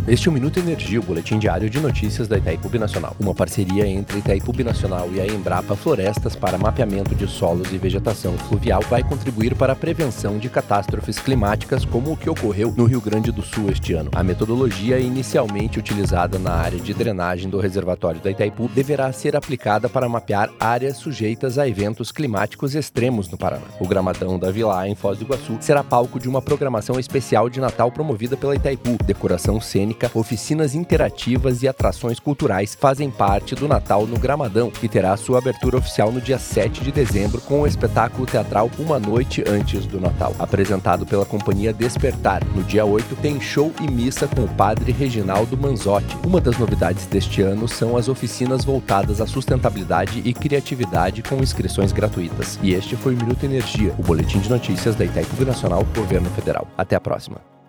Este é o Minuto Energia, o boletim diário de notícias da Itaipu Binacional. Uma parceria entre a Itaipu Binacional e a Embrapa Florestas para mapeamento de solos e vegetação fluvial vai contribuir para a prevenção de catástrofes climáticas como o que ocorreu no Rio Grande do Sul este ano. A metodologia inicialmente utilizada na área de drenagem do reservatório da Itaipu deverá ser aplicada para mapear áreas sujeitas a eventos climáticos extremos no Paraná. O Gramadão da Vila, em Foz do Iguaçu, será palco de uma programação especial de Natal promovida pela Itaipu. Decoração cênica, oficinas interativas e atrações culturais fazem parte do Natal no Gramadão, que terá sua abertura oficial no dia 7 de dezembro com o espetáculo teatral Uma Noite Antes do Natal. Apresentado pela companhia Despertar, no dia 8 tem show e missa com o padre Reginaldo Manzotti. Uma das novidades deste ano são as oficinas voltadas à sustentabilidade e criatividade com inscrições gratuitas. E este foi o Minuto Energia, o boletim de notícias da Itaipu Binacional, Governo Federal. Até a próxima.